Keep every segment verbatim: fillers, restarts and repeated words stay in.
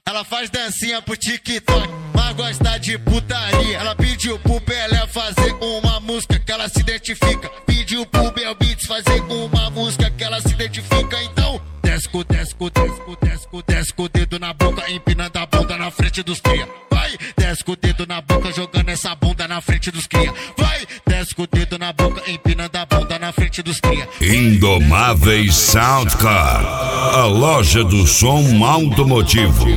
Ela faz dancinha pro TikTok, mas gosta de putaria. Ela pediu pro Pelé fazer uma música que ela se identifica. Pediu pro Bel Beats fazer uma música que ela se identifica. Então, desce com, desce com, desce com, desce com, desce com o dedo na boca, empinando a bunda na frente dos cria. Vai, desce com o dedo na boca, jogando essa bunda na frente dos cria. Vai, desce com o dedo na boca, empinando a bunda na frente dos cria. Indomáveis Soundcar, a loja do som automotivo.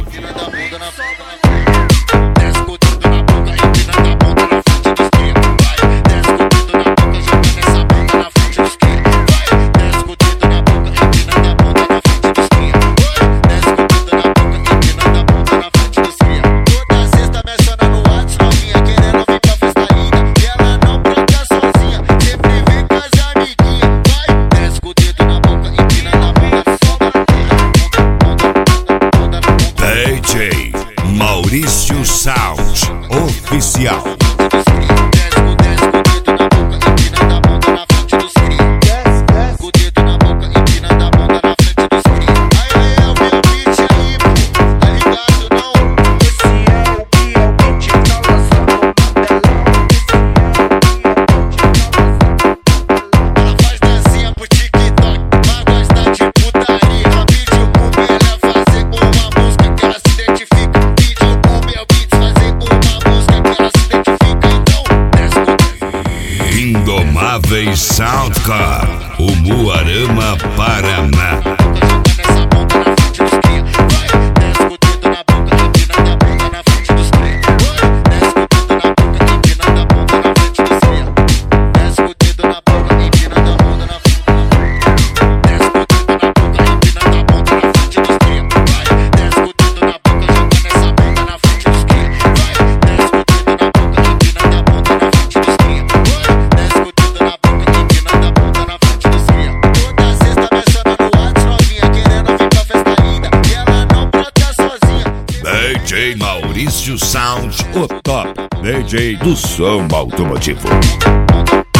D J Maurício Sound Oficial. Indomáveis Soundcar, o Muarama, Paraná. D J Maurício Sound, o top D J do som automotivo.